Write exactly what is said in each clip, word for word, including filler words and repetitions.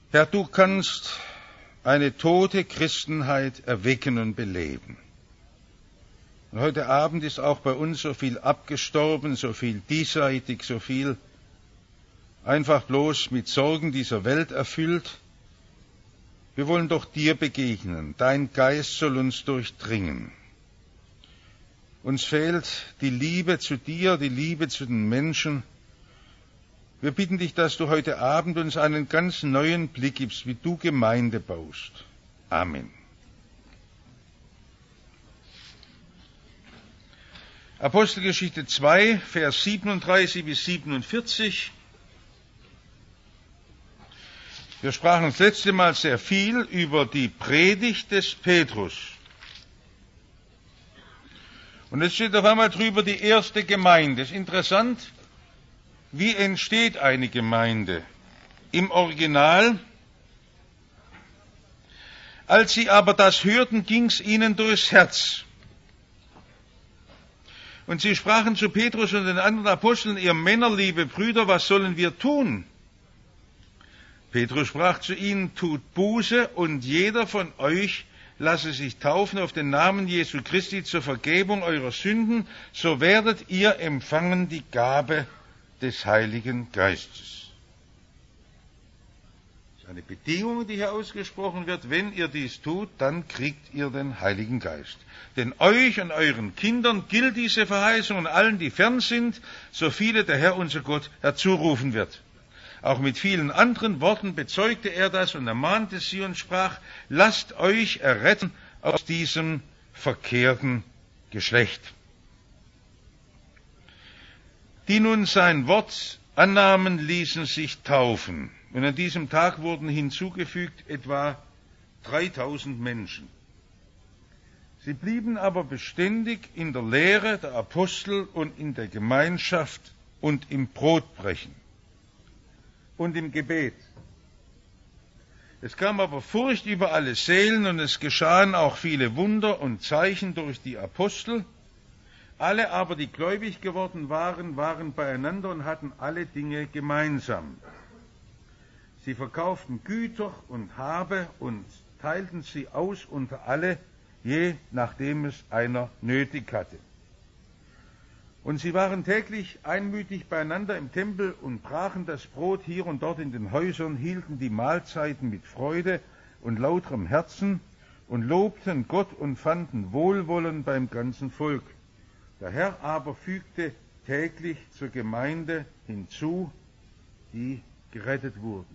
Herr, du kannst eine tote Christenheit erwecken und beleben. Und heute Abend ist auch bei uns so viel abgestorben, so viel diesseitig, so viel einfach bloß mit Sorgen dieser Welt erfüllt. Wir wollen doch dir begegnen. Dein Geist soll uns durchdringen. Uns fehlt die Liebe zu dir, die Liebe zu den Menschen. Wir bitten dich, dass du heute Abend uns einen ganz neuen Blick gibst, wie du Gemeinde baust. Amen. Apostelgeschichte zwei, Vers siebenunddreißig bis siebenundvierzig. Wir sprachen das letzte Mal sehr viel über die Predigt des Petrus. Und jetzt steht auf einmal drüber die erste Gemeinde. Es ist interessant, wie entsteht eine Gemeinde? Im Original: Als sie aber das hörten, ging's ihnen durchs Herz. Und sie sprachen zu Petrus und den anderen Aposteln: Ihr Männer, liebe Brüder, was sollen wir tun? Petrus sprach zu ihnen: Tut Buße und jeder von euch lasse sich taufen auf den Namen Jesu Christi zur Vergebung eurer Sünden, so werdet ihr empfangen die Gabe des Heiligen Geistes. Das ist eine Bedingung, die hier ausgesprochen wird. Wenn ihr dies tut, dann kriegt ihr den Heiligen Geist. Denn euch und euren Kindern gilt diese Verheißung und allen, die fern sind, so viele der Herr unser Gott herzurufen wird. Auch mit vielen anderen Worten bezeugte er das und ermahnte sie und sprach: Lasst euch erretten aus diesem verkehrten Geschlecht. Die nun sein Wort annahmen, ließen sich taufen. Und an diesem Tag wurden hinzugefügt etwa dreitausend Menschen. Sie blieben aber beständig in der Lehre der Apostel und in der Gemeinschaft und im Brotbrechen und im Gebet. Es kam aber Furcht über alle Seelen, und es geschahen auch viele Wunder und Zeichen durch die Apostel. Alle aber, die gläubig geworden waren, waren beieinander und hatten alle Dinge gemeinsam. Sie verkauften Güter und Habe und teilten sie aus unter alle, je nachdem es einer nötig hatte. Und sie waren täglich einmütig beieinander im Tempel und brachen das Brot hier und dort in den Häusern, hielten die Mahlzeiten mit Freude und lauterem Herzen und lobten Gott und fanden Wohlwollen beim ganzen Volk. Der Herr aber fügte täglich zur Gemeinde hinzu, die gerettet wurden.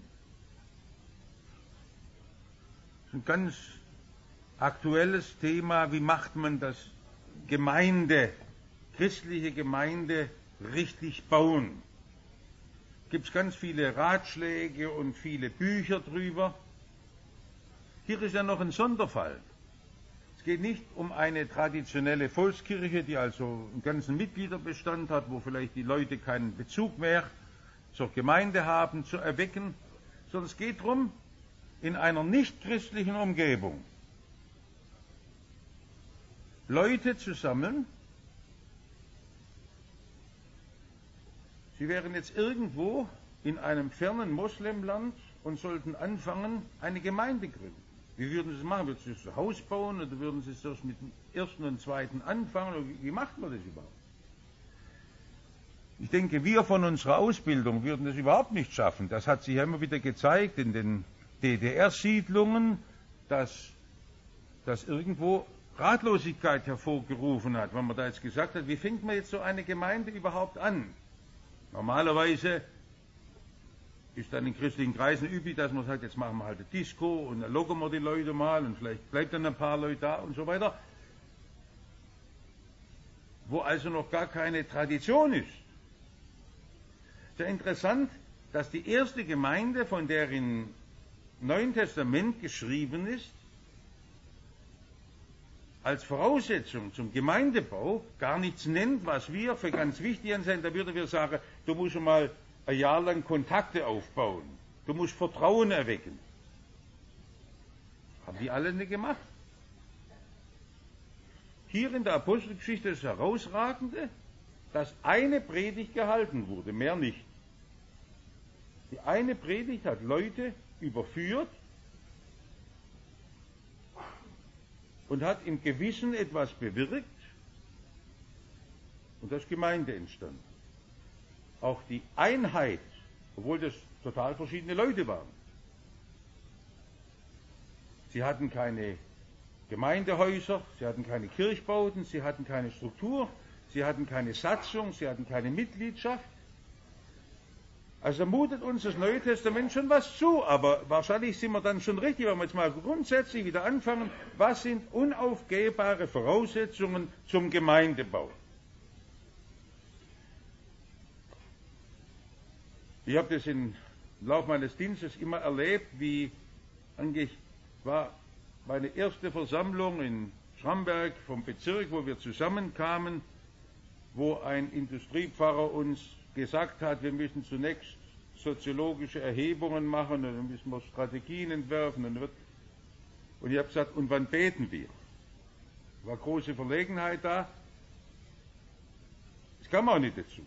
Das ist ein ganz aktuelles Thema. Wie macht man das Gemeinde, christliche Gemeinde richtig bauen? Es gibt ganz viele Ratschläge und viele Bücher drüber. Hier ist ja noch ein Sonderfall. Es geht nicht um eine traditionelle Volkskirche, die also einen ganzen Mitgliederbestand hat, wo vielleicht die Leute keinen Bezug mehr zur Gemeinde haben, zu erwecken, sondern es geht darum, in einer nichtchristlichen Umgebung Leute zu sammeln. Sie wären jetzt irgendwo in einem fernen Moslemland und sollten anfangen, eine Gemeinde gründen. Wie würden Sie das machen? Würden Sie das ein Haus bauen oder würden Sie das mit dem ersten und zweiten anfangen? Oder wie macht man das überhaupt? Ich denke, wir von unserer Ausbildung würden das überhaupt nicht schaffen. Das hat sich ja immer wieder gezeigt in den D D R-Siedlungen, dass das irgendwo Ratlosigkeit hervorgerufen hat, wenn man da jetzt gesagt hat, wie fängt man jetzt so eine Gemeinde überhaupt an? Normalerweise ist dann in christlichen Kreisen üblich, dass man sagt, jetzt machen wir halt eine Disco und dann locken wir die Leute mal und vielleicht bleibt dann ein paar Leute da und so weiter. Wo also noch gar keine Tradition ist. Sehr interessant, dass die erste Gemeinde, von der im Neuen Testament geschrieben ist, als Voraussetzung zum Gemeindebau gar nichts nennt, was wir für ganz wichtig ansehen. Da würden wir sagen, du musst schon mal ein Jahr lang Kontakte aufbauen. Du musst Vertrauen erwecken. Haben die alle nicht gemacht. Hier in der Apostelgeschichte ist das Herausragende, dass eine Predigt gehalten wurde, mehr nicht. Die eine Predigt hat Leute überführt und hat im Gewissen etwas bewirkt, und da ist Gemeinde entstanden. Auch die Einheit, obwohl das total verschiedene Leute waren. Sie hatten keine Gemeindehäuser, sie hatten keine Kirchbauten, sie hatten keine Struktur, sie hatten keine Satzung, sie hatten keine Mitgliedschaft. Also da mutet uns das Neue Testament schon was zu, aber wahrscheinlich sind wir dann schon richtig, wenn wir jetzt mal grundsätzlich wieder anfangen, was sind unaufgehbare Voraussetzungen zum Gemeindebau? Ich habe das im Laufe meines Dienstes immer erlebt, wie eigentlich war meine erste Versammlung in Schramberg vom Bezirk, wo wir zusammenkamen, wo ein Industriepfarrer uns gesagt hat, wir müssen zunächst soziologische Erhebungen machen und dann müssen wir Strategien entwerfen. Und, und ich habe gesagt, und wann beten wir? War große Verlegenheit da. Das kam auch nicht dazu.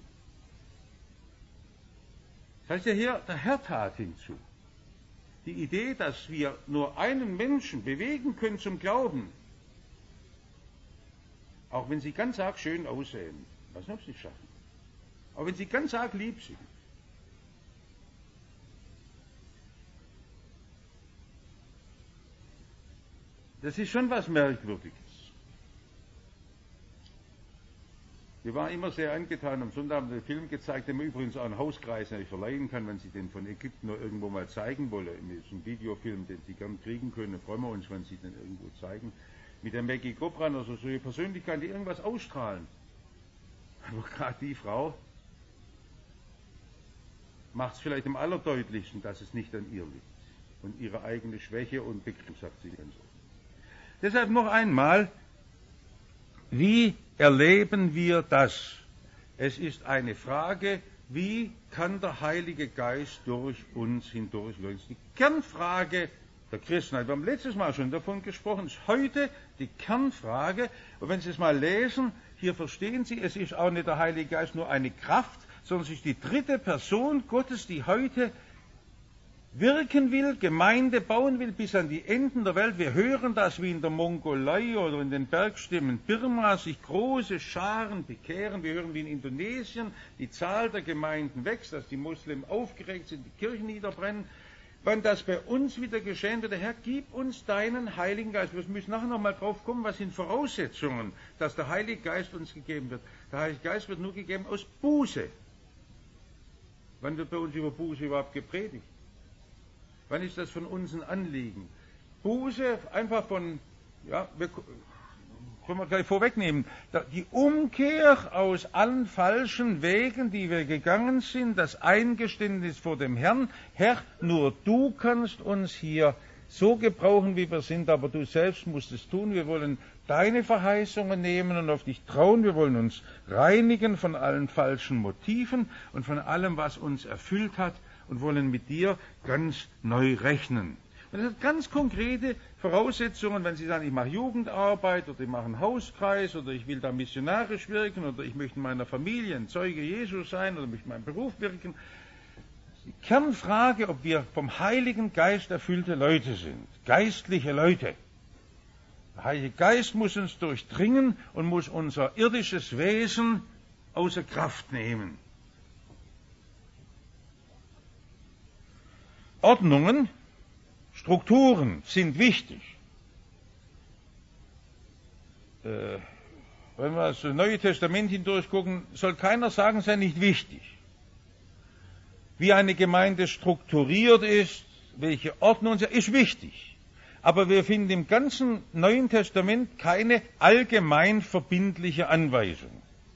Das heißt ja hier, der Herr tat hinzu. Die Idee, dass wir nur einen Menschen bewegen können zum Glauben, auch wenn sie ganz arg schön aussehen, ich weiß nicht, ob sie es schaffen, aber wenn sie ganz arg lieb sind, das ist schon was Merkwürdiges. Wir waren immer sehr angetan, am Sonntag haben wir einen Film gezeigt, den man übrigens auch einen Hauskreis natürlich verleihen kann, wenn Sie den von Ägypten nur irgendwo mal zeigen wollen. Das ist ein Videofilm, den Sie gern kriegen können, da freuen wir uns, wenn Sie den irgendwo zeigen. Mit der Maggie Gobran, also solche Persönlichkeiten, die irgendwas ausstrahlen. Aber gerade die Frau macht es vielleicht am allerdeutlichsten, dass es nicht an ihr liegt. Und ihre eigene Schwäche und Begriff, sagt sie ganz oft. Deshalb noch einmal, wie erleben wir das? Es ist eine Frage, wie kann der Heilige Geist durch uns hindurch leuchten? Die Kernfrage der Christenheit, wir haben letztes Mal schon davon gesprochen, ist heute die Kernfrage. Und wenn Sie es mal lesen, hier verstehen Sie, es ist auch nicht der Heilige Geist nur eine Kraft, sondern es ist die dritte Person Gottes, die heute wirken will, Gemeinde bauen will, bis an die Enden der Welt. Wir hören das, wie in der Mongolei oder in den Bergstimmen Birma sich große Scharen bekehren. Wir hören, wie in Indonesien die Zahl der Gemeinden wächst, dass die Muslimen aufgeregt sind, die Kirchen niederbrennen. Wenn das bei uns wieder geschehen wird, der Herr, gib uns deinen Heiligen Geist. Wir müssen nachher noch mal drauf kommen, was sind Voraussetzungen, dass der Heilige Geist uns gegeben wird. Der Heilige Geist wird nur gegeben aus Buße. Wann wird bei uns über Buße überhaupt gepredigt? Wann ist das von uns ein Anliegen? Buße einfach von, ja, wir können wir gleich vorwegnehmen, die Umkehr aus allen falschen Wegen, die wir gegangen sind, das Eingeständnis vor dem Herrn. Herr, nur du kannst uns hier so gebrauchen, wie wir sind, aber du selbst musst es tun. Wir wollen deine Verheißungen nehmen und auf dich trauen. Wir wollen uns reinigen von allen falschen Motiven und von allem, was uns erfüllt hat, und wollen mit dir ganz neu rechnen. Und das hat ganz konkrete Voraussetzungen, wenn Sie sagen, ich mache Jugendarbeit oder ich mache einen Hauskreis oder ich will da missionarisch wirken oder ich möchte in meiner Familie ein Zeuge Jesus sein oder möchte in meinem Beruf wirken. Die Kernfrage, ob wir vom Heiligen Geist erfüllte Leute sind, geistliche Leute. Der Heilige Geist muss uns durchdringen und muss unser irdisches Wesen außer Kraft nehmen. Ordnungen, Strukturen sind wichtig. Äh, wenn wir das Neue Testament hindurch gucken, soll keiner sagen, sei nicht wichtig. Wie eine Gemeinde strukturiert ist, welche Ordnung, ist wichtig. Aber wir finden im ganzen Neuen Testament keine allgemein verbindliche Anweisung.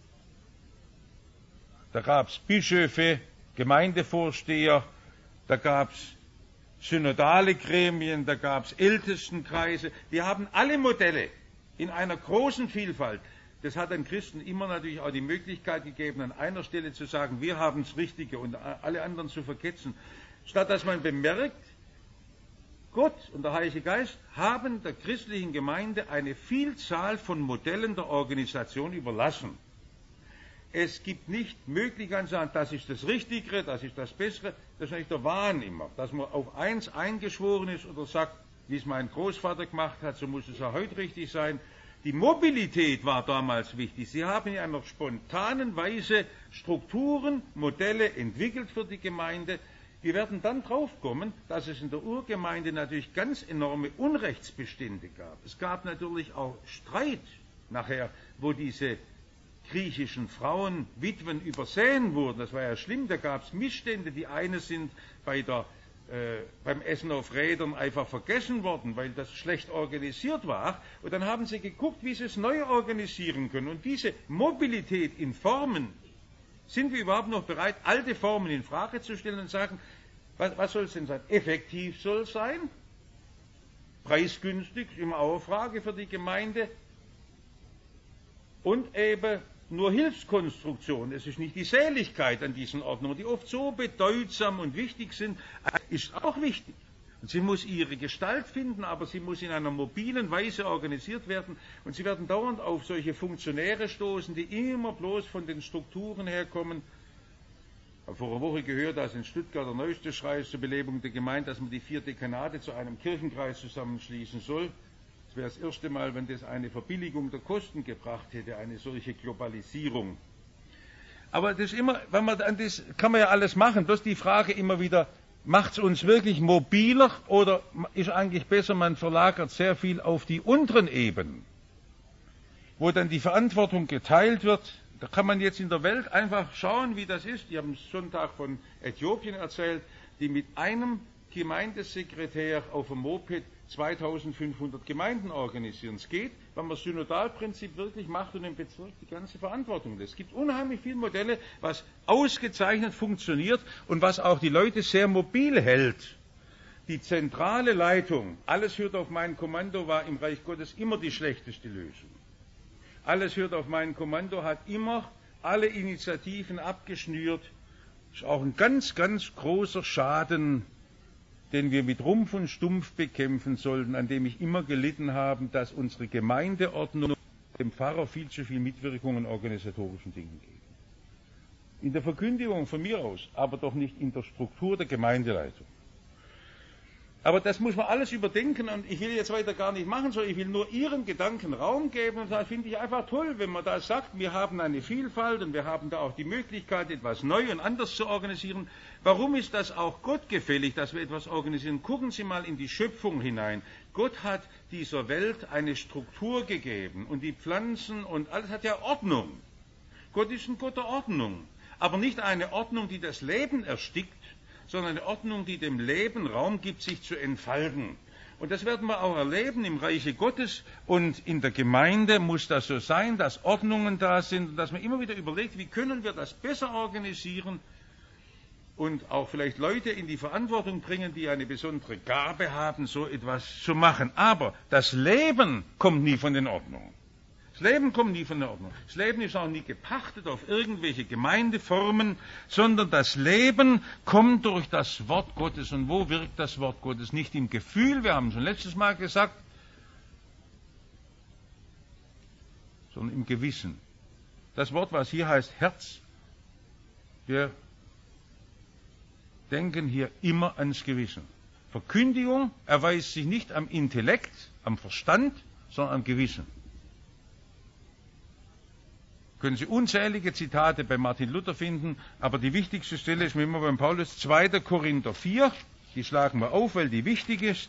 Da gab es Bischöfe, Gemeindevorsteher, da gab es synodale Gremien, da gab es Ältestenkreise. Wir haben alle Modelle in einer großen Vielfalt. Das hat den Christen immer natürlich auch die Möglichkeit gegeben, an einer Stelle zu sagen, wir haben das Richtige und alle anderen zu verketzen. Statt dass man bemerkt, Gott und der Heilige Geist haben der christlichen Gemeinde eine Vielzahl von Modellen der Organisation überlassen. es gibt nicht Möglichkeiten zu sagen, das ist das Richtigere, das ist das Bessere. Das ist nicht der Wahn immer, dass man auf eins eingeschworen ist oder sagt, wie es mein Großvater gemacht hat, so muss es auch heute richtig sein. Die Mobilität war damals wichtig. Sie haben in einer spontanen Weise Strukturen, Modelle entwickelt für die Gemeinde. Wir werden dann draufkommen, dass es in der Urgemeinde natürlich ganz enorme Unrechtsbestände gab. Es gab natürlich auch Streit nachher, wo diese griechischen Frauen, Witwen übersehen wurden. Das war ja schlimm, da gab es Missstände. Die eine sind bei der, äh, beim Essen auf Rädern einfach vergessen worden, weil das schlecht organisiert war. Und dann haben sie geguckt, wie sie es neu organisieren können. Und diese Mobilität in Formen, sind wir überhaupt noch bereit, alte Formen in Frage zu stellen und sagen, was, was soll es denn sein? Effektiv soll es sein, preisgünstig, immer auch eine Frage für die Gemeinde, und eben nur Hilfskonstruktion. Es ist nicht die Seligkeit an diesen Ordnungen, die oft so bedeutsam und wichtig sind, ist auch wichtig. Und sie muss ihre Gestalt finden, aber sie muss in einer mobilen Weise organisiert werden. Und sie werden dauernd auf solche Funktionäre stoßen, die immer bloß von den Strukturen herkommen. Ich habe vor einer Woche gehört, dass in Stuttgart der neueste Schrei ist zur Belebung der Gemeinde, dass man die vier Dekanate zu einem Kirchenkreis zusammenschließen soll. Es wäre das erste Mal, wenn das eine Verbilligung der Kosten gebracht hätte, eine solche Globalisierung. Aber das ist immer, wenn man an das kann man ja alles machen, bloß die Frage immer wieder, macht es uns wirklich mobiler oder ist eigentlich besser, man verlagert sehr viel auf die unteren Ebenen, wo dann die Verantwortung geteilt wird. Da kann man jetzt in der Welt einfach schauen, wie das ist. Ich habe am Sonntag von Äthiopien erzählt, die mit einem Gemeindesekretär auf dem Moped zweitausendfünfhundert Gemeinden organisieren. Es geht, wenn man das Synodalprinzip wirklich macht und im Bezirk die ganze Verantwortung lässt. Es gibt unheimlich viele Modelle, was ausgezeichnet funktioniert und was auch die Leute sehr mobil hält. Die zentrale Leitung, alles hört auf mein Kommando, war im Reich Gottes immer die schlechteste Lösung. Alles hört auf mein Kommando, hat immer alle Initiativen abgeschnürt. Das ist auch ein ganz, ganz großer Schaden, den wir mit Rumpf und Stumpf bekämpfen sollten, an dem ich immer gelitten habe, dass unsere Gemeindeordnung dem Pfarrer viel zu viel Mitwirkung in organisatorischen Dingen geben. In der Verkündigung von mir aus, aber doch nicht in der Struktur der Gemeindeleitung. Aber das muss man alles überdenken und ich will jetzt weiter gar nicht machen, sondern ich will nur Ihren Gedanken Raum geben und das finde ich einfach toll, wenn man da sagt, wir haben eine Vielfalt und wir haben da auch die Möglichkeit, etwas neu und anders zu organisieren. Warum ist das auch Gott gefällig, dass wir etwas organisieren? Gucken Sie mal in die Schöpfung hinein. Gott hat dieser Welt eine Struktur gegeben und die Pflanzen und alles hat ja Ordnung. Gott ist ein Gott der Ordnung, aber nicht eine Ordnung, die das Leben erstickt, sondern eine Ordnung, die dem Leben Raum gibt, sich zu entfalten. Und das werden wir auch erleben im Reiche Gottes und in der Gemeinde muss das so sein, dass Ordnungen da sind und dass man immer wieder überlegt, wie können wir das besser organisieren und auch vielleicht Leute in die Verantwortung bringen, die eine besondere Gabe haben, so etwas zu machen. Aber das Leben kommt nie von den Ordnungen. Das Leben kommt nie von der Ordnung. Das Leben ist auch nie gepachtet auf irgendwelche Gemeindeformen, sondern das Leben kommt durch das Wort Gottes. Und wo wirkt das Wort Gottes? Nicht im Gefühl, wir haben schon letztes Mal gesagt, sondern im Gewissen. Das Wort, was hier heißt Herz, wir denken hier immer ans Gewissen. Verkündigung erweist sich nicht am Intellekt, am Verstand, sondern am Gewissen. Können Sie unzählige Zitate bei Martin Luther finden, aber die wichtigste Stelle ist mir immer beim Paulus, zweiter Korinther vier, die schlagen wir auf, weil die wichtig ist.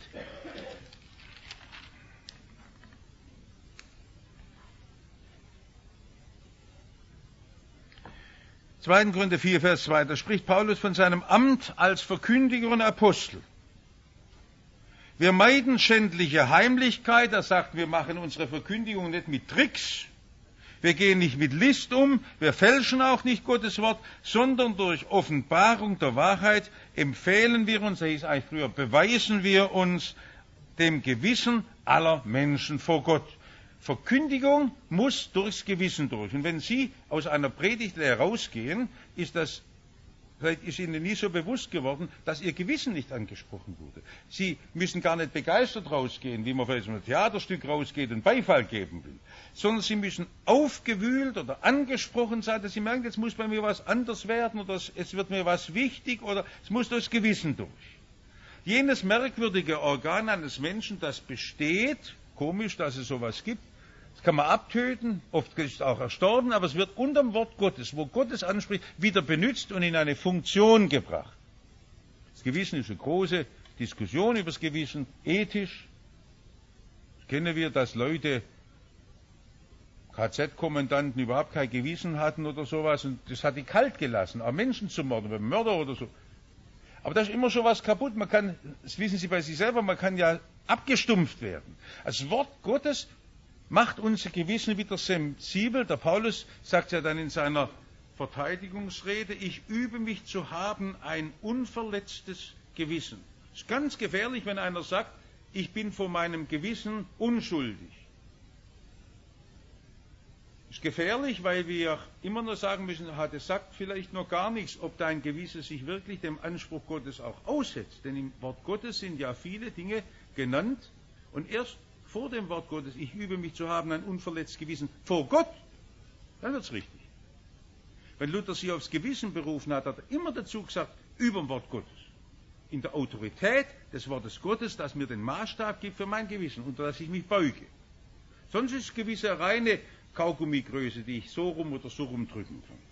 zweiter Korinther vier, Vers zwei, da spricht Paulus von seinem Amt als Verkündiger und Apostel. Wir meiden schändliche Heimlichkeit, er sagt, wir machen unsere Verkündigung nicht mit Tricks, wir gehen nicht mit List um, wir fälschen auch nicht Gottes Wort, sondern durch Offenbarung der Wahrheit empfehlen wir uns, das hieß eigentlich früher, beweisen wir uns dem Gewissen aller Menschen vor Gott. Verkündigung muss durchs Gewissen durch. Und wenn Sie aus einer Predigt herausgehen, ist das Vielleicht ist Ihnen nie so bewusst geworden, dass Ihr Gewissen nicht angesprochen wurde. Sie müssen gar nicht begeistert rausgehen, wie man vielleicht in einem Theaterstück rausgeht und Beifall geben will, sondern Sie müssen aufgewühlt oder angesprochen sein, dass Sie merken, jetzt muss bei mir was anders werden oder es wird mir was wichtig oder es muss durchs Gewissen durch. Jenes merkwürdige Organ eines Menschen, das besteht, komisch, dass es sowas gibt, das kann man abtöten, oft ist es auch erstorben, aber es wird unterm Wort Gottes, wo Gott es anspricht, wieder benutzt und in eine Funktion gebracht. Das Gewissen ist eine große Diskussion über das Gewissen, ethisch. Das kennen wir, dass Leute, K Z-Kommandanten überhaupt kein Gewissen hatten oder sowas und das hat die kalt gelassen, auch Menschen zu morden, beim Mörder oder so. Aber da ist immer schon was kaputt. Man kann, das wissen Sie bei sich selber, man kann ja abgestumpft werden. Das Wort Gottes macht unser Gewissen wieder sensibel. Der Paulus sagt ja dann in seiner Verteidigungsrede, ich übe mich zu haben ein unverletztes Gewissen. Es ist ganz gefährlich, wenn einer sagt, ich bin vor meinem Gewissen unschuldig. Es ist gefährlich, weil wir immer nur sagen müssen, das sagt vielleicht noch gar nichts, ob dein Gewissen sich wirklich dem Anspruch Gottes auch aussetzt. Denn im Wort Gottes sind ja viele Dinge genannt und erst vor dem Wort Gottes, ich übe mich zu haben, ein unverletztes Gewissen vor Gott, dann wird es richtig. Wenn Luther sich aufs Gewissen berufen hat, hat er immer dazu gesagt, über dem Wort Gottes. In der Autorität des Wortes Gottes, das mir den Maßstab gibt für mein Gewissen, unter das ich mich beuge. Sonst ist Gewissen eine reine Kaugummigröße, die ich so rum oder so rum drücken kann.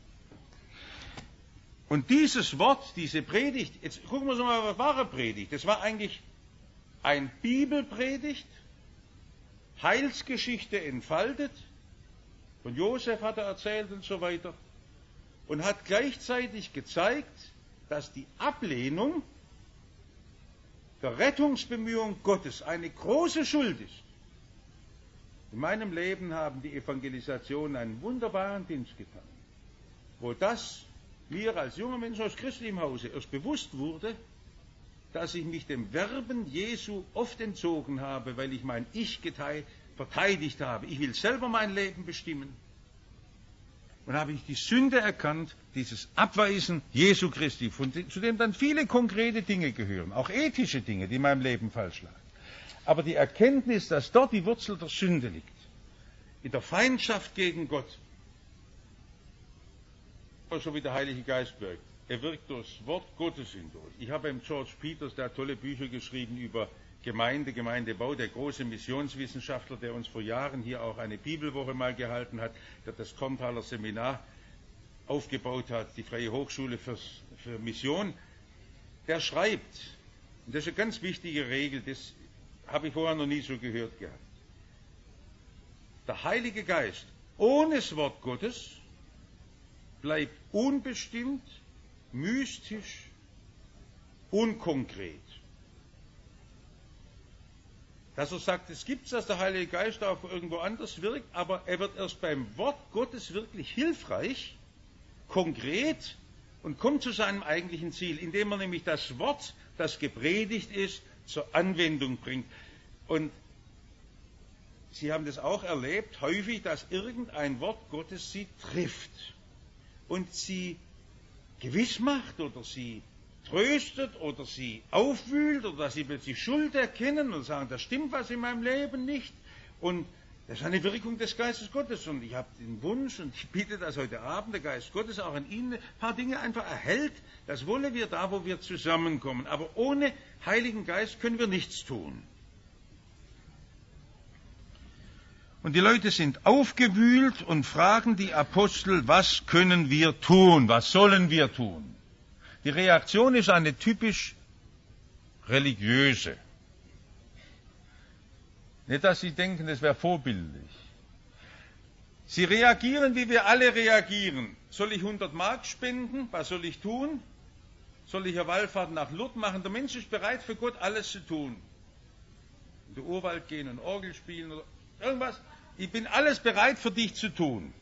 Und dieses Wort, diese Predigt, jetzt gucken wir uns mal, was war eine Predigt? Das war eigentlich ein Bibelpredigt, Heilsgeschichte entfaltet, von Josef hat er erzählt und so weiter, und hat gleichzeitig gezeigt, dass die Ablehnung der Rettungsbemühung Gottes eine große Schuld ist. In meinem Leben haben die Evangelisationen einen wunderbaren Dienst getan, wo das mir als junger Mensch aus christlichem Hause erst bewusst wurde, dass ich mich dem Werben Jesu oft entzogen habe, weil ich mein Ich geteilt, verteidigt habe. Ich will selber mein Leben bestimmen. Und habe ich die Sünde erkannt, dieses Abweisen Jesu Christi, von dem, zu dem dann viele konkrete Dinge gehören, auch ethische Dinge, die in meinem Leben falsch lagen. Aber die Erkenntnis, dass dort die Wurzel der Sünde liegt, in der Feindschaft gegen Gott, so wie der Heilige Geist wirkt. Er wirkt durchs Wort Gottes hindurch. Ich habe im George Peters, der hat tolle Bücher geschrieben über Gemeinde, Gemeindebau, der große Missionswissenschaftler, der uns vor Jahren hier auch eine Bibelwoche mal gehalten hat, der das Korntaler Seminar aufgebaut hat, die Freie Hochschule fürs, für Mission, der schreibt, und das ist eine ganz wichtige Regel, das habe ich vorher noch nie so gehört gehabt. Der Heilige Geist ohne das Wort Gottes bleibt unbestimmt, mystisch, unkonkret. Dass er sagt, es gibt es, dass der Heilige Geist auch irgendwo anders wirkt, aber er wird erst beim Wort Gottes wirklich hilfreich, konkret und kommt zu seinem eigentlichen Ziel, indem er nämlich das Wort, das gepredigt ist, zur Anwendung bringt. Und Sie haben das auch erlebt, häufig, dass irgendein Wort Gottes Sie trifft und Sie gewiss macht oder Sie tröstet oder Sie aufwühlt oder dass Sie plötzlich Schuld erkennen und sagen, das stimmt was in meinem Leben nicht. Und das ist eine Wirkung des Geistes Gottes. Und ich habe den Wunsch und ich bitte, dass heute Abend der Geist Gottes auch an Ihnen ein paar Dinge einfach erhält. Das wollen wir da, wo wir zusammenkommen. Aber ohne Heiligen Geist können wir nichts tun. Und die Leute sind aufgewühlt und fragen die Apostel, was können wir tun? Was sollen wir tun? Die Reaktion ist eine typisch religiöse. Nicht, dass Sie denken, das wäre vorbildlich. Sie reagieren, wie wir alle reagieren. Soll ich hundert Mark spenden? Was soll ich tun? Soll ich eine Wallfahrt nach Lourdes machen? Der Mensch ist bereit, für Gott alles zu tun. In den Urwald gehen und Orgel spielen oder irgendwas. Ich bin alles bereit für dich zu tun.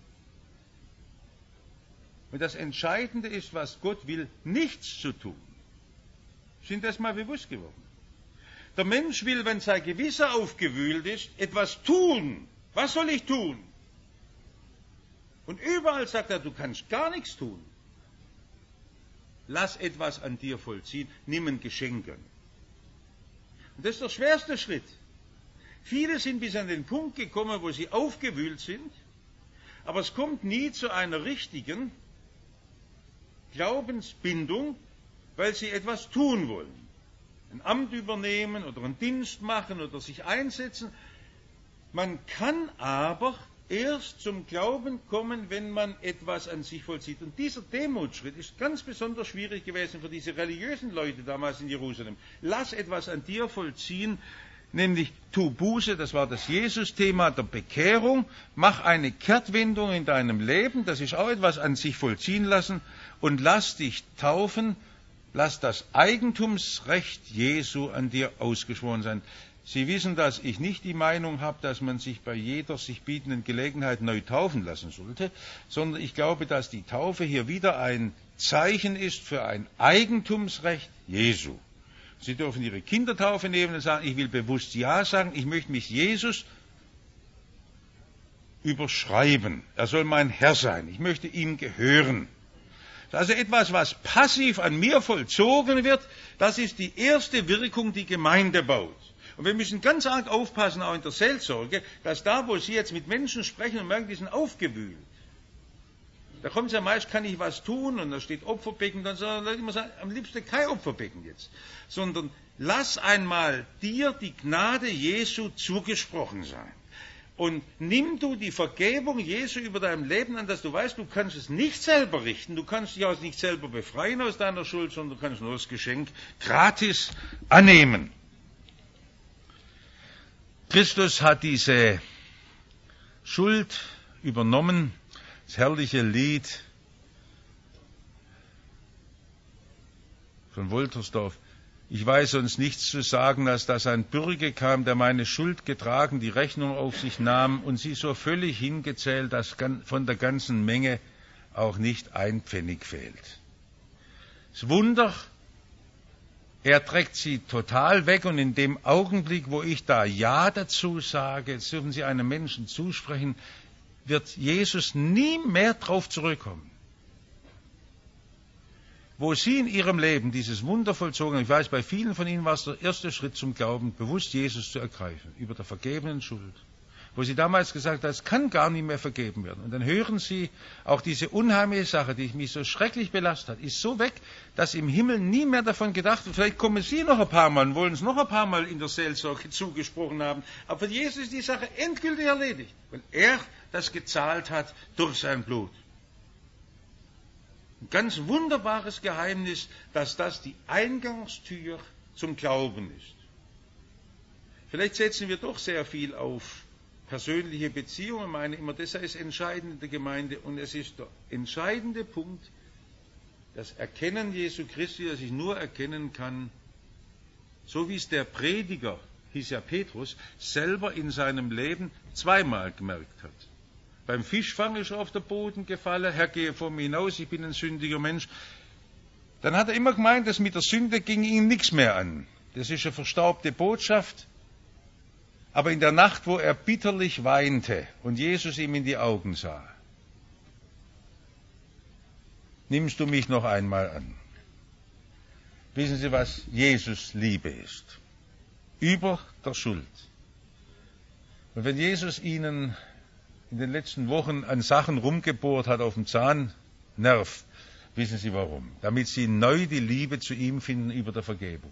Und das Entscheidende ist, was Gott will, nichts zu tun. Sind das mal bewusst geworden? Der Mensch will, wenn sein Gewissen aufgewühlt ist, etwas tun. Was soll ich tun? Und überall sagt er, du kannst gar nichts tun. lass etwas an dir vollziehen, nimm ein Geschenk an. Und das ist der schwerste Schritt. Viele sind bis an den Punkt gekommen, wo sie aufgewühlt sind, aber es kommt nie zu einer richtigen Glaubensbindung, weil sie etwas tun wollen. Ein Amt übernehmen oder einen Dienst machen oder sich einsetzen. Man kann aber erst zum Glauben kommen, wenn man etwas an sich vollzieht. Und dieser Demutsschritt ist ganz besonders schwierig gewesen für diese religiösen Leute damals in Jerusalem. Lass etwas an dir vollziehen, nämlich tu Buße, das war das Jesus-Thema der Bekehrung, mach eine Kehrtwendung in deinem Leben, das ist auch etwas an sich vollziehen lassen, und lass dich taufen, lass das Eigentumsrecht Jesu an dir ausgeschworen sein. Sie wissen, dass ich nicht die Meinung habe, dass man sich bei jeder sich bietenden Gelegenheit neu taufen lassen sollte, sondern ich glaube, dass die Taufe hier wieder ein Zeichen ist für ein Eigentumsrecht Jesu. Sie dürfen Ihre Kindertaufe nehmen und sagen, ich will bewusst Ja sagen, ich möchte mich Jesus überschreiben. Er soll mein Herr sein, ich möchte ihm gehören. Also etwas, was passiv an mir vollzogen wird, das ist die erste Wirkung, die Gemeinde baut. Und wir müssen ganz arg aufpassen, auch in der Seelsorge, dass da, wo Sie jetzt mit Menschen sprechen und merken, die sind aufgewühlt, da kommt es ja meist, kann ich was tun, und da steht Opferbecken, dann sagen Leute immer sagen, am liebsten kein Opferbecken jetzt, sondern lass einmal dir die Gnade Jesu zugesprochen sein. Und nimm du die Vergebung Jesu über deinem Leben an, dass du weißt, du kannst es nicht selber richten, du kannst dich auch nicht selber befreien aus deiner Schuld, sondern du kannst nur das Geschenk gratis annehmen. Christus hat diese Schuld übernommen, das herrliche Lied von Woltersdorf. Ich weiß sonst nichts zu sagen, als dass ein Bürger kam, der meine Schuld getragen, die Rechnung auf sich nahm und sie so völlig hingezählt, dass von der ganzen Menge auch nicht ein Pfennig fehlt. Das Wunder, er trägt sie total weg, und in dem Augenblick, wo ich da Ja dazu sage, jetzt dürfen Sie einem Menschen zusprechen, wird Jesus nie mehr drauf zurückkommen. Wo Sie in Ihrem Leben dieses Wunder vollzogen haben, ich weiß, bei vielen von Ihnen war es der erste Schritt zum Glauben, bewusst Jesus zu ergreifen, über der vergebenen Schuld. Wo Sie damals gesagt haben, es kann gar nicht mehr vergeben werden. Und dann hören Sie, auch diese unheimliche Sache, die mich so schrecklich belastet hat, ist so weg, dass im Himmel nie mehr davon gedacht wird. Vielleicht kommen Sie noch ein paar Mal und wollen es noch ein paar Mal in der Seelsorge zugesprochen haben. Aber für Jesus ist die Sache endgültig erledigt, weil er das gezahlt hat durch sein Blut. Ein ganz wunderbares Geheimnis, dass das die Eingangstür zum Glauben ist. Vielleicht setzen wir doch sehr viel auf persönliche Beziehungen. Ich meine immer, das ist entscheidend in der Gemeinde, und es ist der entscheidende Punkt, das Erkennen Jesu Christi, das ich nur erkennen kann, so wie es der Prediger, hieß ja Petrus, selber in seinem Leben zweimal gemerkt hat. Beim Fischfang ist er auf den Boden gefallen, Herr, gehe vor mir hinaus, ich bin ein sündiger Mensch. Dann hat er immer gemeint, dass mit der Sünde ging ihm nichts mehr an. Das ist eine verstaubte Botschaft. Aber in der Nacht, wo er bitterlich weinte und Jesus ihm in die Augen sah, nimmst du mich noch einmal an? Wissen Sie, was Jesus Liebe ist? Über der Schuld. Und wenn Jesus Ihnen in den letzten Wochen an Sachen rumgebohrt hat auf dem Zahnnerv, wissen Sie warum? Damit Sie neu die Liebe zu ihm finden über der Vergebung.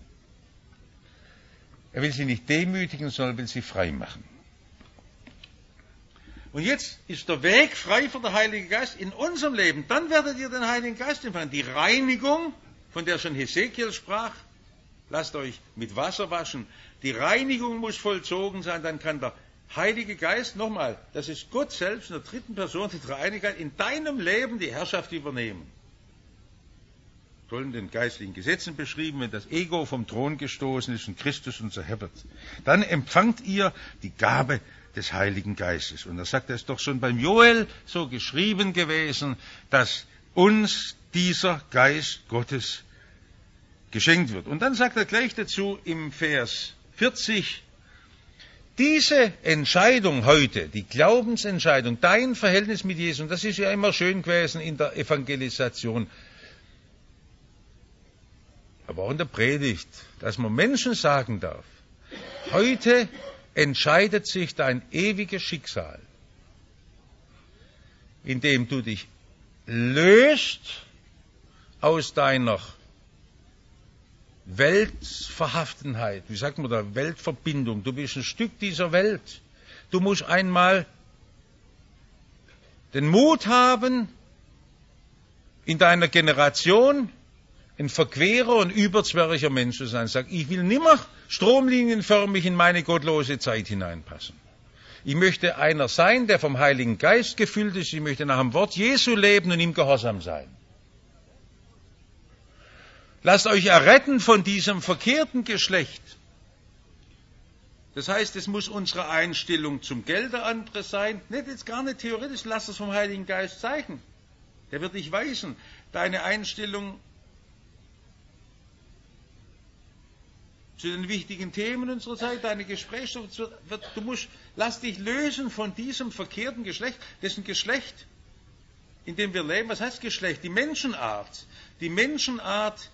Er will Sie nicht demütigen, sondern will Sie frei machen. Und jetzt ist der Weg frei für den Heiligen Geist in unserem Leben. Dann werdet ihr den Heiligen Geist empfangen. Die Reinigung, von der schon Hesekiel sprach, lasst euch mit Wasser waschen. Die Reinigung muss vollzogen sein, dann kann der Heilige Geist, nochmal, das ist Gott selbst in der dritten Person, die Dreieinigkeit, in deinem Leben die Herrschaft übernehmen. Toll in den geistlichen Gesetzen beschrieben, wenn das Ego vom Thron gestoßen ist und Christus unser Herr wird. Dann empfangt ihr die Gabe des Heiligen Geistes. Und er sagt, es ist doch schon beim Joel so geschrieben gewesen, dass uns dieser Geist Gottes geschenkt wird. Und dann sagt er gleich dazu im Vers vierzig, diese Entscheidung heute, die Glaubensentscheidung, dein Verhältnis mit Jesus, und das ist ja immer schön gewesen in der Evangelisation, aber auch in der Predigt, dass man Menschen sagen darf, heute entscheidet sich dein ewiges Schicksal, indem du dich löst aus deiner Weltverhaftenheit, wie sagt man da, Weltverbindung. Du bist ein Stück dieser Welt. Du musst einmal den Mut haben, in deiner Generation ein verquerer und überzwerriger Mensch zu sein. Sag, ich will nimmer stromlinienförmig in meine gottlose Zeit hineinpassen. Ich möchte einer sein, der vom Heiligen Geist gefüllt ist. Ich möchte nach dem Wort Jesu leben und ihm gehorsam sein. Lasst euch erretten von diesem verkehrten Geschlecht. Das heißt, es muss unsere Einstellung zum Geld der andere sein. Nicht jetzt gar nicht theoretisch, lasst es vom Heiligen Geist zeigen. Der wird dich weisen. Deine Einstellung zu den wichtigen Themen unserer Zeit, deine Gespräche, du musst, lass dich lösen von diesem verkehrten Geschlecht, dessen Geschlecht, in dem wir leben. Was heißt Geschlecht? Die Menschenart. Die Menschenart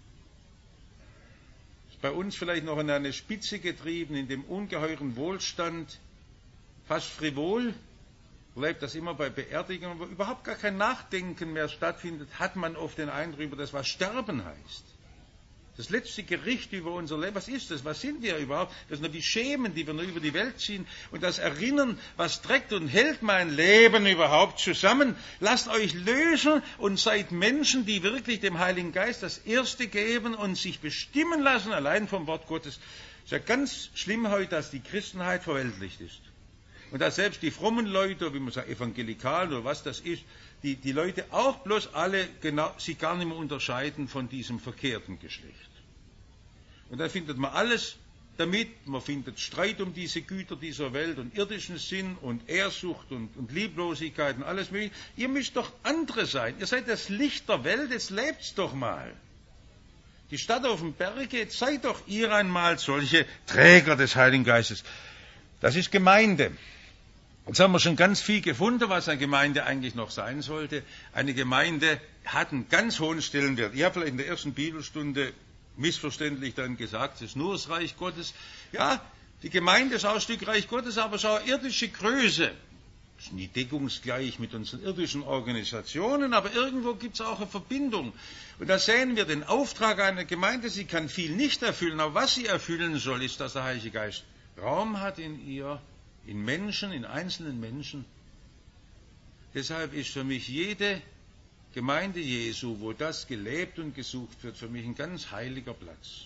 ist bei uns vielleicht noch in eine Spitze getrieben, in dem ungeheuren Wohlstand, fast frivol. Erlebt das immer bei Beerdigungen, wo überhaupt gar kein Nachdenken mehr stattfindet, hat man oft den Eindruck, dass was Sterben heißt. Das letzte Gericht über unser Leben, was ist das? Was sind wir überhaupt? Das sind nur die Schemen, die wir nur über die Welt ziehen. Und das Erinnern, was trägt und hält mein Leben überhaupt zusammen? Lasst euch lösen und seid Menschen, die wirklich dem Heiligen Geist das Erste geben und sich bestimmen lassen, allein vom Wort Gottes. Es ist ja ganz schlimm heute, dass die Christenheit verweltlicht ist. Und dass selbst die frommen Leute, wie man sagt, Evangelikalen oder was das ist, die, die Leute auch bloß alle genau, sich gar nicht mehr unterscheiden von diesem verkehrten Geschlecht. Und da findet man alles damit, man findet Streit um diese Güter dieser Welt und irdischen Sinn und Ehrsucht und, und Lieblosigkeit und alles mögliche. Ihr müsst doch andere sein. Ihr seid das Licht der Welt, jetzt lebt's doch mal. Die Stadt auf dem Berge, jetzt seid doch ihr einmal solche Träger des Heiligen Geistes. Das ist Gemeinde. Jetzt haben wir schon ganz viel gefunden, was eine Gemeinde eigentlich noch sein sollte. Eine Gemeinde hat einen ganz hohen Stellenwert. Ich habe vielleicht in der ersten Bibelstunde missverständlich dann gesagt, es ist nur das Reich Gottes. Ja, die Gemeinde ist auch ein Stück Reich Gottes, aber es ist auch irdische Größe. Das ist nie deckungsgleich mit unseren irdischen Organisationen, aber irgendwo gibt es auch eine Verbindung. Und da sehen wir den Auftrag einer Gemeinde, sie kann viel nicht erfüllen, aber was sie erfüllen soll, ist, dass der Heilige Geist Raum hat in ihr, in Menschen, in einzelnen Menschen. Deshalb ist für mich jede Gemeinde Jesu, wo das gelebt und gesucht wird, für mich ein ganz heiliger Platz.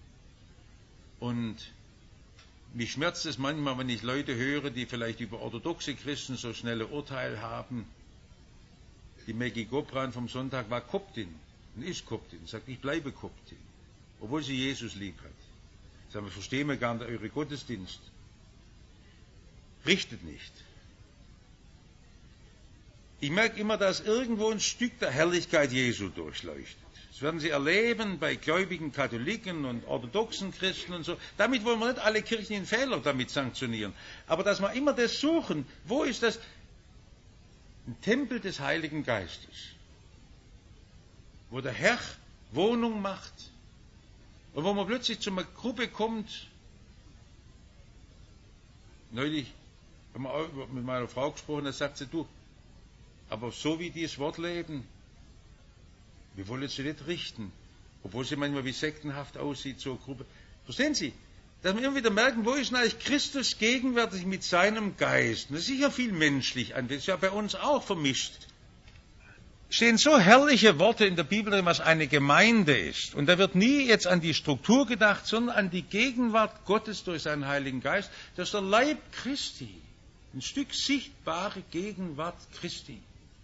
Und mich schmerzt es manchmal, wenn ich Leute höre, die vielleicht über orthodoxe Christen so schnelle Urteile haben. Die Maggie Gopran vom Sonntag war Koptin und ist Koptin, sagt, ich bleibe Koptin, obwohl sie Jesus lieb hat. Sagen wir, verstehen wir gar nicht eure Gottesdienst. Richtet nicht. Ich merke immer, dass irgendwo ein Stück der Herrlichkeit Jesu durchleuchtet. Das werden Sie erleben bei gläubigen Katholiken und orthodoxen Christen und so. Damit wollen wir nicht alle kirchlichen Fehler damit sanktionieren. Aber dass wir immer das suchen, wo ist das? Ein Tempel des Heiligen Geistes. Wo der Herr Wohnung macht. Und wo man plötzlich zu einer Gruppe kommt. Neulich haben wir auch mit meiner Frau gesprochen, da sagt sie, du, aber so wie die das Wort leben, wir wollen sie nicht richten, obwohl sie manchmal wie sektenhaft aussieht, so eine Gruppe. Verstehen Sie? Dass wir immer wieder merken, wo ist denn eigentlich Christus gegenwärtig mit seinem Geist? Das ist sicher viel menschlich an, das ist ja bei uns auch vermischt. Stehen so herrliche Worte in der Bibel drin, was eine Gemeinde ist. Und da wird nie jetzt an die Struktur gedacht, sondern an die Gegenwart Gottes durch seinen Heiligen Geist. Das ist der Leib Christi. Ein Stück sichtbare Gegenwart Christi.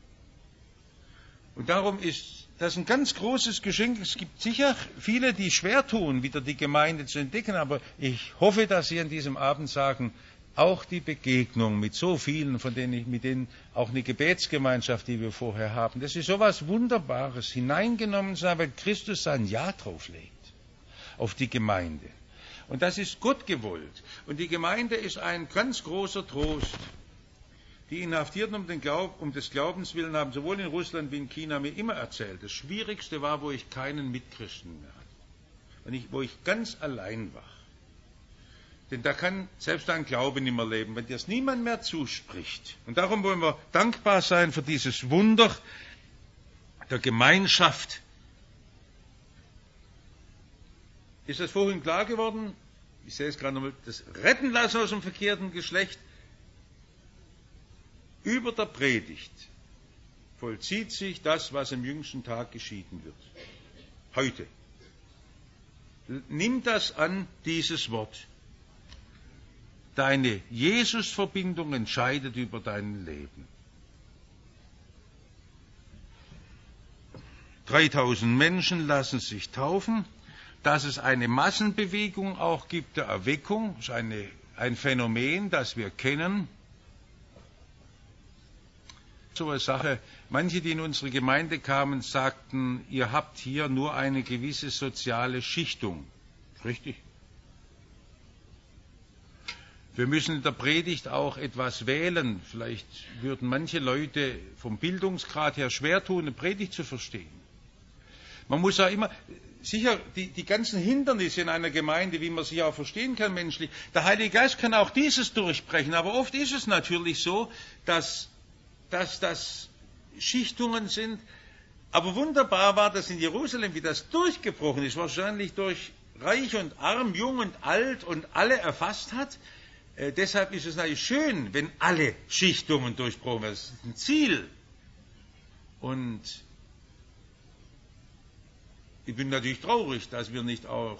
Und darum ist das ein ganz großes Geschenk. Es gibt sicher viele, die schwer tun, wieder die Gemeinde zu entdecken. Aber ich hoffe, dass Sie an diesem Abend sagen, auch die Begegnung mit so vielen, von denen ich, mit denen auch eine Gebetsgemeinschaft, die wir vorher haben, das ist so etwas Wunderbares, hineingenommen sein, weil Christus sein Ja drauf legt, auf die Gemeinde. Und das ist Gott gewollt. Und die Gemeinde ist ein ganz großer Trost. Die Inhaftierten um, den Glaub, um des Glaubens willen haben sowohl in Russland wie in China mir immer erzählt, das Schwierigste war, wo ich keinen Mitchristen mehr hatte. wenn ich, wo ich ganz allein war. Denn da kann selbst dein Glaube nicht mehr leben, wenn dir es niemand mehr zuspricht. Und darum wollen wir dankbar sein für dieses Wunder der Gemeinschaft. Ist das vorhin klar geworden? Ich sehe es gerade nochmal. Das Rettenlassen aus dem verkehrten Geschlecht über der Predigt vollzieht sich das, was am jüngsten Tag geschieden wird. Heute. Nimm das an, dieses Wort. Deine Jesus-Verbindung entscheidet über dein Leben. dreitausend Menschen lassen sich taufen. Dass es eine Massenbewegung auch gibt, der Erweckung, ist eine, ein Phänomen, das wir kennen. So eine Sache, manche, die in unsere Gemeinde kamen, sagten, ihr habt hier nur eine gewisse soziale Schichtung. Richtig? Wir müssen in der Predigt auch etwas wählen. Vielleicht würden manche Leute vom Bildungsgrad her schwer tun, eine Predigt zu verstehen. Man muss ja immer, sicher, die, die ganzen Hindernisse in einer Gemeinde, wie man sie auch verstehen kann menschlich, der Heilige Geist kann auch dieses durchbrechen. Aber oft ist es natürlich so, dass, dass das Schichtungen sind. Aber wunderbar war das in Jerusalem, wie das durchgebrochen ist, wahrscheinlich durch Reich und Arm, Jung und Alt und alle erfasst hat. Äh, deshalb ist es natürlich schön, wenn alle Schichtungen durchbrochen werden. Das ist ein Ziel. Und ich bin natürlich traurig, dass wir nicht auch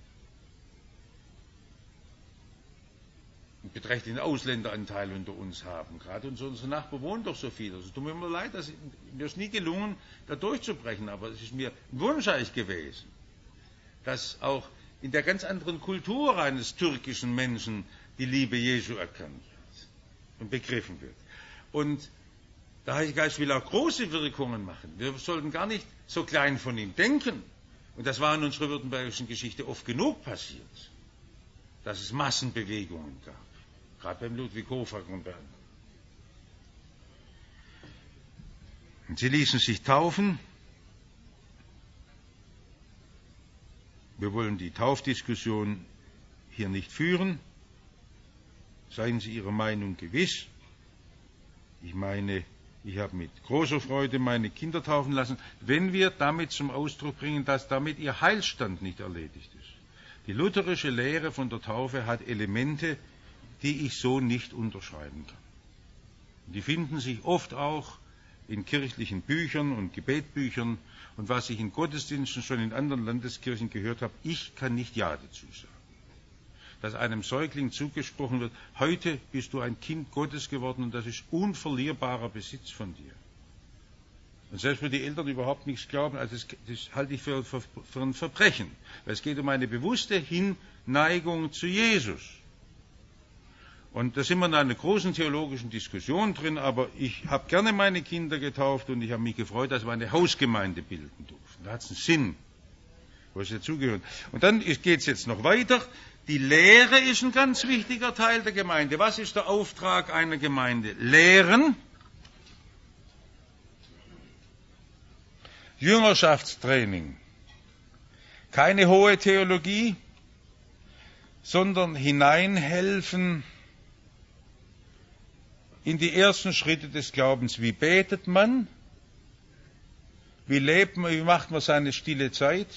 einen beträchtlichen Ausländeranteil unter uns haben. Gerade unsere Nachbarn wohnen doch so viel. Also es tut mir immer leid, dass mir es nie gelungen, da durchzubrechen. Aber es ist mir ein Wunsch eigentlich gewesen, dass auch in der ganz anderen Kultur eines türkischen Menschen die Liebe Jesu erkannt wird und begriffen wird. Und der Heilige Geist will auch große Wirkungen machen. Wir sollten gar nicht so klein von ihm denken. Und das war in unserer württembergischen Geschichte oft genug passiert, dass es Massenbewegungen gab. Gerade beim Ludwig Hofer und Bern. Und sie ließen sich taufen. Wir wollen die Taufdiskussion hier nicht führen. Seien Sie Ihrer Meinung gewiss. Ich meine, ich habe mit großer Freude meine Kinder taufen lassen, wenn wir damit zum Ausdruck bringen, dass damit ihr Heilsstand nicht erledigt ist. Die lutherische Lehre von der Taufe hat Elemente, die ich so nicht unterschreiben kann. Die finden sich oft auch in kirchlichen Büchern und Gebetbüchern. Und was ich in Gottesdiensten schon in anderen Landeskirchen gehört habe, ich kann nicht Ja dazu sagen. Dass einem Säugling zugesprochen wird, heute bist du ein Kind Gottes geworden und das ist unverlierbarer Besitz von dir. Und selbst wenn die Eltern überhaupt nichts glauben, also das, das halte ich für, für, für ein Verbrechen. Weil es geht um eine bewusste Hinneigung zu Jesus. Und da sind wir in einer großen theologischen Diskussion drin, aber ich habe gerne meine Kinder getauft und ich habe mich gefreut, dass wir eine Hausgemeinde bilden durften. Da hat es einen Sinn, wo es dazugehört. Und dann geht es jetzt noch weiter. Die Lehre ist ein ganz wichtiger Teil der Gemeinde. Was ist der Auftrag einer Gemeinde? Lehren, Jüngerschaftstraining, keine hohe Theologie, sondern hineinhelfen in die ersten Schritte des Glaubens. Wie betet man? Wie lebt man? Wie macht man seine stille Zeit?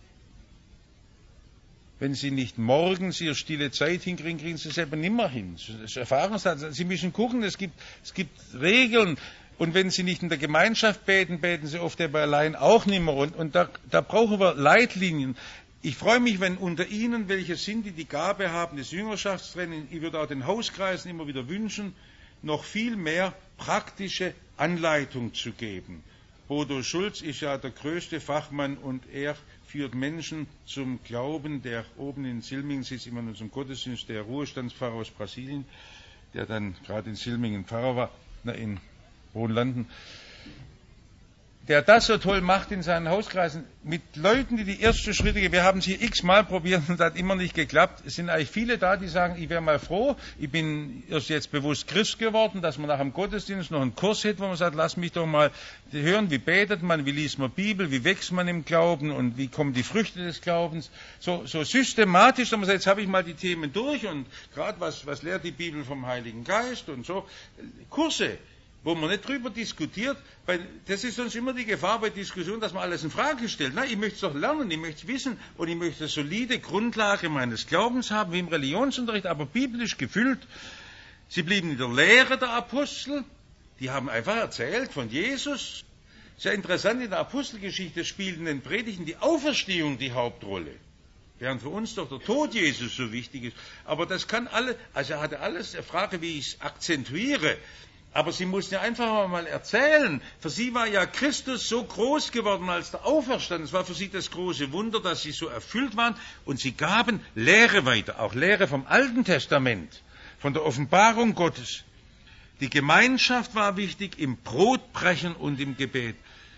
Wenn Sie nicht morgens Ihre stille Zeit hinkriegen, kriegen Sie es eben nimmer hin. Das ist Erfahrungssatz. Sie müssen gucken, es gibt, es gibt Regeln. Und wenn Sie nicht in der Gemeinschaft beten, beten Sie oft eben allein auch nimmer. Und, und da, da brauchen wir Leitlinien. Ich freue mich, wenn unter Ihnen welche sind, die die Gabe haben des Jüngerschaftstrainings. Ich würde auch den Hauskreisen immer wieder wünschen, noch viel mehr praktische Anleitung zu geben. Bodo Schulz ist ja der größte Fachmann und er führt Menschen zum Glauben, der oben in Silmingen sitzt, immer in unserem Gottesdienst, der Ruhestandspfarrer aus Brasilien, der dann gerade in Silmingen Pfarrer war, na, in Hohenlanden. der das so toll macht in seinen Hauskreisen, mit Leuten, die die ersten Schritte gehen. Wir haben es hier x-mal probiert und das hat immer nicht geklappt. Es sind eigentlich viele da, die sagen, ich wäre mal froh, ich bin erst jetzt bewusst Christ geworden, dass man nach dem Gottesdienst noch einen Kurs hätte, wo man sagt, lass mich doch mal hören, wie betet man, wie liest man Bibel, wie wächst man im Glauben und wie kommen die Früchte des Glaubens. So, so systematisch, dass man sagt, jetzt habe ich mal die Themen durch und gerade was, was lehrt die Bibel vom Heiligen Geist und so. Kurse, wo man nicht drüber diskutiert, weil das ist sonst immer die Gefahr bei Diskussionen, dass man alles in Frage stellt. Nein, ich möchte es doch lernen, ich möchte es wissen und ich möchte eine solide Grundlage meines Glaubens haben, wie im Religionsunterricht, aber biblisch gefüllt. Sie blieben in der Lehre der Apostel, die haben einfach erzählt von Jesus. Sehr interessant, in der Apostelgeschichte spielt in den Predigten die Auferstehung die Hauptrolle. Während für uns doch der Tod Jesus so wichtig ist. Aber das kann alle, also er hatte alles, er frage, wie ich es akzentuiere. Aber sie mussten ja einfach mal erzählen. Für sie war ja Christus so groß geworden als der Auferstand. Es war für sie das große Wunder, dass sie so erfüllt waren. Und sie gaben Lehre weiter, auch Lehre vom Alten Testament, von der Offenbarung Gottes. Die Gemeinschaft war wichtig im Brotbrechen und im Gebet.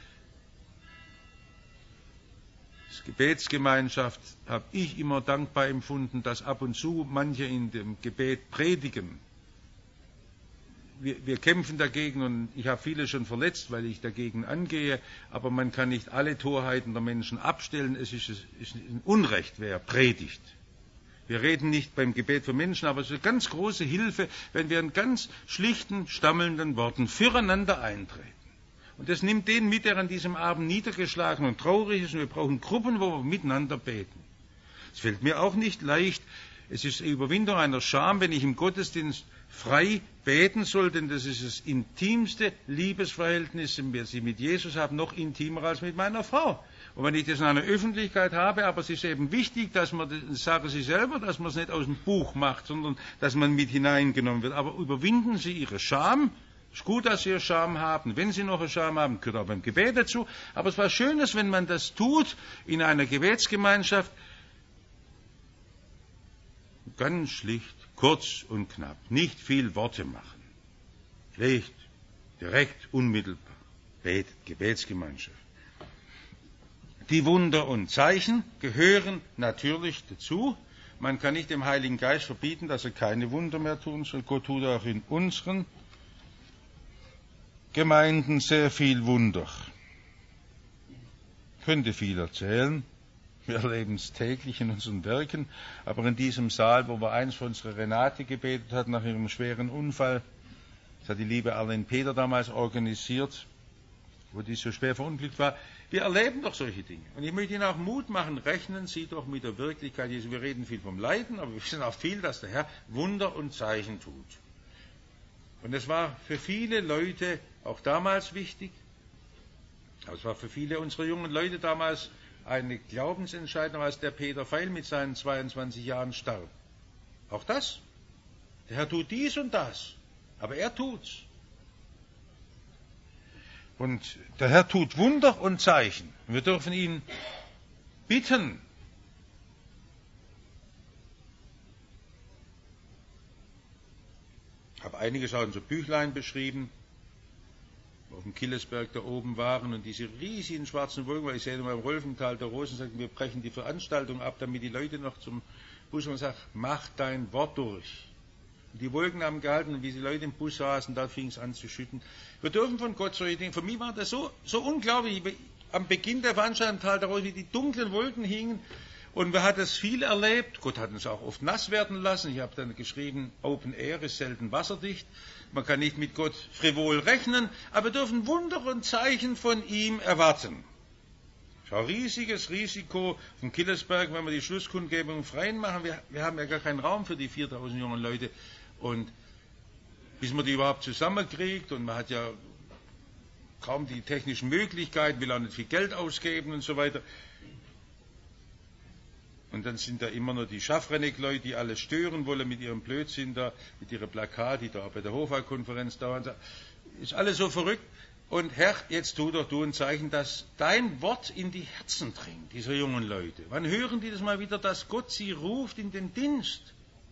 Die Gebetsgemeinschaft habe ich immer dankbar empfunden, dass ab und zu manche in dem Gebet predigen. Wir, wir kämpfen dagegen und ich habe viele schon verletzt, weil ich dagegen angehe, aber man kann nicht alle Torheiten der Menschen abstellen. Es ist, es ist ein Unrecht, wer predigt. Wir reden nicht beim Gebet für Menschen, aber es ist eine ganz große Hilfe, wenn wir in ganz schlichten, stammelnden Worten füreinander eintreten. Und das nimmt den mit, der an diesem Abend niedergeschlagen und traurig ist. Und wir brauchen Gruppen, wo wir miteinander beten. Es fällt mir auch nicht leicht. Es ist die Überwindung einer Scham, wenn ich im Gottesdienst frei beten soll, denn das ist das intimste Liebesverhältnis, das ich mit Jesus habe, noch intimer als mit meiner Frau. Und wenn ich das in einer Öffentlichkeit habe, aber es ist eben wichtig, dass man, das sagen Sie selber, dass man es nicht aus dem Buch macht, sondern dass man mit hineingenommen wird. Aber überwinden Sie Ihre Scham. Es ist gut, dass Sie Scham haben. Wenn Sie noch eine Scham haben, gehört auch beim Gebet dazu. Aber es war Schönes, wenn man das tut in einer Gebetsgemeinschaft. Ganz schlicht, kurz und knapp. Nicht viel Worte machen. Schlicht, direkt, unmittelbar. Betet, Gebetsgemeinschaft. Die Wunder und Zeichen gehören natürlich dazu. Man kann nicht dem Heiligen Geist verbieten, dass er keine Wunder mehr tun soll. Gott tut auch in unseren Gemeinden sehr viel Wunder. Ich könnte viel erzählen. Wir erleben es täglich in unseren Werken. Aber in diesem Saal, wo wir eins für unsere Renate gebetet hat nach ihrem schweren Unfall, das hat die liebe Arlene Peter damals organisiert, wo die so schwer verunglückt war. Wir erleben doch solche Dinge. Und ich möchte Ihnen auch Mut machen, rechnen Sie doch mit der Wirklichkeit. Wir reden viel vom Leiden, aber wir wissen auch viel, dass der Herr Wunder und Zeichen tut. Und es war für viele Leute auch damals wichtig, aber es war für viele unserer jungen Leute damals eine Glaubensentscheidung, als der Peter Feil mit seinen zweiundzwanzig Jahren starb. Auch das. Der Herr tut dies und das, aber er tut's. Und der Herr tut Wunder und Zeichen. Und wir dürfen ihn bitten. Ich habe einiges auch in so Büchlein beschrieben, wo auf dem Killesberg da oben waren und diese riesigen schwarzen Wolken, weil ich sehe mal im Rolfental der Rosen, sagten, wir brechen die Veranstaltung ab, damit die Leute noch zum Bus und sagen, mach dein Wort durch. Und die Wolken haben gehalten und wie die Leute im Bus saßen, da fing es an zu schütten. Wir dürfen von Gott solche Dinge. Für mich war das so, so unglaublich. Am Beginn der Veranstaltung im Tal der Rosen, wie die dunklen Wolken hingen. Und wir hatten das viel erlebt. Gott hat uns auch oft nass werden lassen. Ich habe dann geschrieben, Open Air ist selten wasserdicht. Man kann nicht mit Gott frivol rechnen, aber wir dürfen Wunder und Zeichen von ihm erwarten. Es ist ein riesiges Risiko vom Killesberg, wenn wir die Schlusskundgebung im Freien machen. Wir, wir haben ja gar keinen Raum für die viertausend jungen Leute. Und bis man die überhaupt zusammenkriegt, und man hat ja kaum die technischen Möglichkeiten, will auch nicht viel Geld ausgeben und so weiter. Und dann sind da immer noch die Schaffrennig-Leute, die alles stören wollen mit ihrem Blödsinn da, mit ihren Plakaten, die da bei der Hofwahlkonferenz dauern. Ist alles so verrückt. Und Herr, jetzt tu doch du ein Zeichen, dass dein Wort in die Herzen dringt, dieser jungen Leute. Wann hören die das mal wieder, dass Gott sie ruft in den Dienst?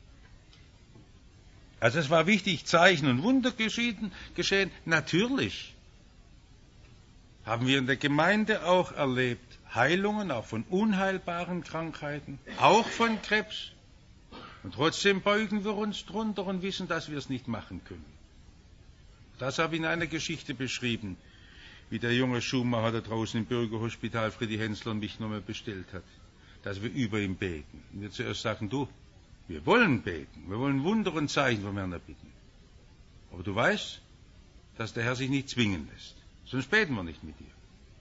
Also es war wichtig, Zeichen und Wunder geschehen, geschehen, natürlich. Haben wir in der Gemeinde auch erlebt, Heilungen, auch von unheilbaren Krankheiten, auch von Krebs. Und trotzdem beugen wir uns drunter und wissen, dass wir es nicht machen können. Das habe ich in einer Geschichte beschrieben, wie der junge Schuhmacher da draußen im Bürgerhospital Friedrich Hensler und mich nochmal bestellt hat, dass wir über ihn beten. Und wir zuerst sagen, du, wir wollen beten, wir wollen Wunder und Zeichen vom Herrn erbitten. Aber du weißt, dass der Herr sich nicht zwingen lässt. Sonst beten wir nicht mit dir.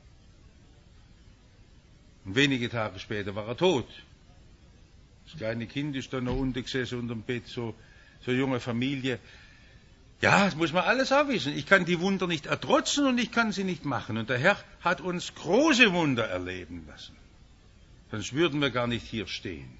Und wenige Tage später war er tot. Das kleine Kind ist da noch unten gesessen unter dem Bett, so, so junge Familie. Ja, das muss man alles auch wissen. Ich kann die Wunder nicht ertrotzen und ich kann sie nicht machen. Und der Herr hat uns große Wunder erleben lassen. Sonst würden wir gar nicht hier stehen.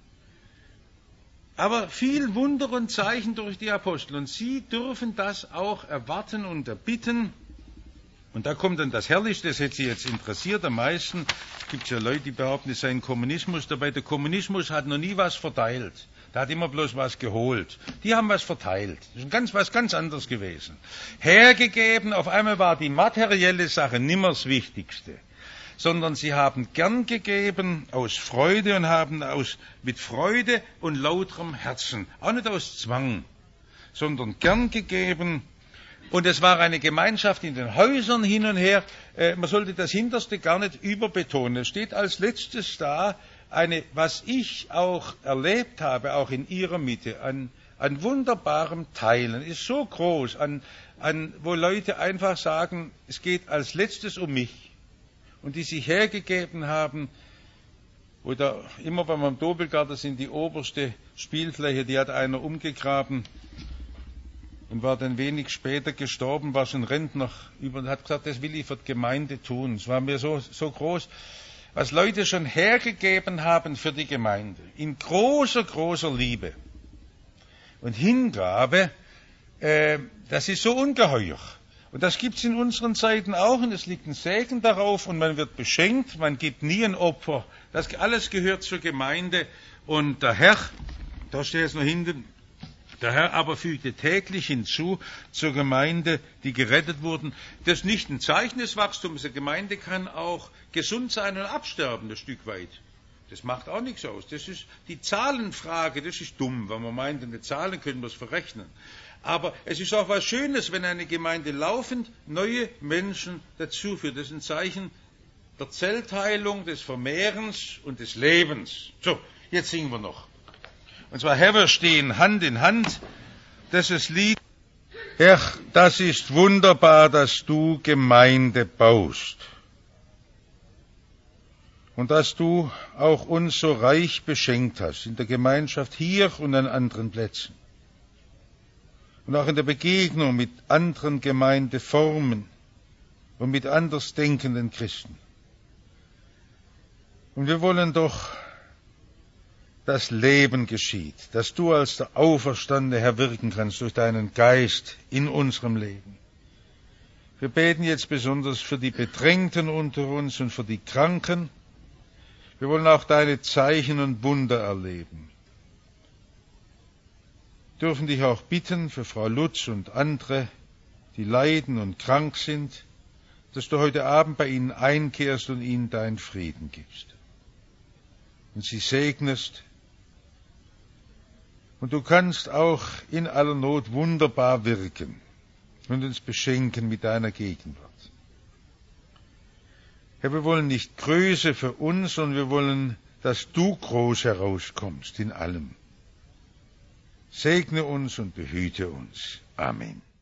Aber viel Wunder und Zeichen durch die Apostel. Und sie dürfen das auch erwarten und erbitten. Und da kommt dann das Herrlichste, das hätte Sie jetzt interessiert am meisten. Es gibt ja Leute, die behaupten, es sei ein Kommunismus dabei. Der Kommunismus hat noch nie was verteilt. Der hat immer bloß was geholt. Die haben was verteilt. Das ist ganz, was ganz anderes gewesen. Hergegeben, auf einmal war die materielle Sache nimmer das Wichtigste. Sondern sie haben gern gegeben aus Freude und haben aus, mit Freude und lauterem Herzen. Auch nicht aus Zwang, sondern gern gegeben. Und es war eine Gemeinschaft in den Häusern hin und her. Äh, man sollte das Hinterste gar nicht überbetonen. Es steht als letztes da, eine, was ich auch erlebt habe, auch in ihrer Mitte, an, an wunderbarem Teilen, ist so groß, an, an, wo Leute einfach sagen, es geht als letztes um mich. Und die sich hergegeben haben, oder immer beim Dobelgarten sind die oberste Spielfläche, die hat einer umgegraben und war dann wenig später gestorben, war schon Rentner über und hat gesagt, das will ich für die Gemeinde tun. Es war mir so, so groß, was Leute schon hergegeben haben für die Gemeinde, in großer, großer Liebe. Und Hingabe, äh, das ist so ungeheuer. Und das gibt es in unseren Zeiten auch, und es liegt ein Segen darauf, und man wird beschenkt, man gibt nie ein Opfer. Das alles gehört zur Gemeinde, und der Herr, da steht es noch hinten, der Herr aber fügte täglich hinzu zur Gemeinde, die gerettet wurden. Das ist nicht ein Zeichen des Wachstums. Die Gemeinde kann auch gesund sein und absterben, ein Stück weit. Das macht auch nichts aus. Das ist die Zahlenfrage, das ist dumm, weil man meint, in den Zahlen können wir es verrechnen. Aber es ist auch was Schönes, wenn eine Gemeinde laufend neue Menschen dazuführt. Das ist ein Zeichen der Zellteilung, des Vermehrens und des Lebens. So, jetzt singen wir noch. Und zwar, Herr, wir stehen Hand in Hand. Das ist das Lied. Herr, das ist wunderbar, dass du Gemeinde baust. Und dass du auch uns so reich beschenkt hast, in der Gemeinschaft hier und an anderen Plätzen. Und auch in der Begegnung mit anderen Gemeindeformen und mit anders denkenden Christen. Und wir wollen doch, dass Leben geschieht, dass du als der Auferstandene Herr wirken kannst durch deinen Geist in unserem Leben. Wir beten jetzt besonders für die Bedrängten unter uns und für die Kranken. Wir wollen auch deine Zeichen und Wunder erleben. Wir dürfen dich auch bitten für Frau Lutz und andere, die leiden und krank sind, dass du heute Abend bei ihnen einkehrst und ihnen deinen Frieden gibst. Und sie segnest. Und du kannst auch in aller Not wunderbar wirken und uns beschenken mit deiner Gegenwart. Herr, wir wollen nicht Größe für uns, sondern wir wollen, dass du groß herauskommst in allem. Segne uns und behüte uns. Amen.